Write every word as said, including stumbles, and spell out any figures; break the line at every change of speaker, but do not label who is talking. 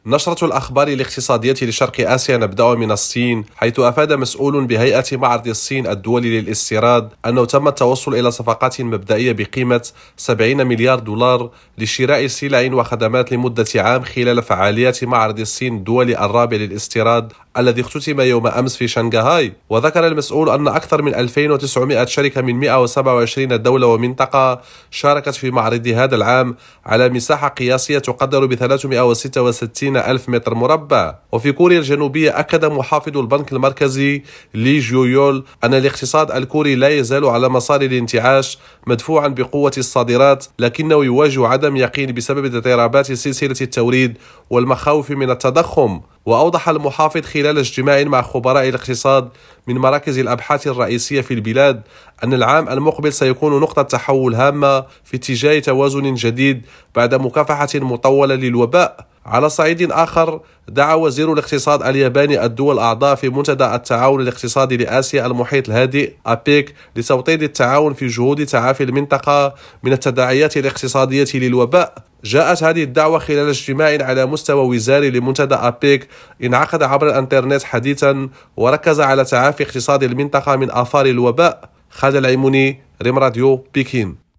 نشرة الأخبار الاقتصادية لشرق آسيا نبدأ من الصين، حيث أفاد مسؤول بهيئة معرض الصين الدولي للاستيراد أنه تم التوصل إلى صفقات مبدئية بقيمة سبعين مليار دولار لشراء سلع وخدمات لمدة عام خلال فعاليات معرض الصين الدولي الرابع للاستيراد الذي اختتم يوم أمس في شنغهاي. وذكر المسؤول أن أكثر من ألفين وتسعمائة شركة من مائة وسبعة وعشرين دولة ومنطقة شاركت في معرض هذا العام على مساحة قياسية تقدر ب ثلاثمائة وستة وستين ألف متر مربع. وفي كوريا الجنوبية أكد محافظ البنك المركزي لي جيويول أن الاقتصاد الكوري لا يزال على مسار الانتعاش مدفوعا بقوة الصادرات، لكنه يواجه عدم يقين بسبب اضطرابات سلسلة التوريد والمخاوف من التضخم. وأوضح المحافظ خلال اجتماع مع خبراء الاقتصاد من مراكز الأبحاث الرئيسية في البلاد أن العام المقبل سيكون نقطة تحول هامة في اتجاه توازن جديد بعد مكافحة مطولة للوباء. على صعيد آخر، دعا وزير الاقتصاد الياباني الدول الأعضاء في منتدى التعاون الاقتصادي لآسيا المحيط الهادئ أبيك لتوطيد التعاون في جهود تعافي المنطقة من التداعيات الاقتصادية للوباء. جاءت هذه الدعوة خلال اجتماع على مستوى وزاري لمنتدى أبيك انعقد عبر الانترنت حديثا وركز على تعافي اقتصاد المنطقة من آثار الوباء. خالد العيموني، ريم راديو، بكين.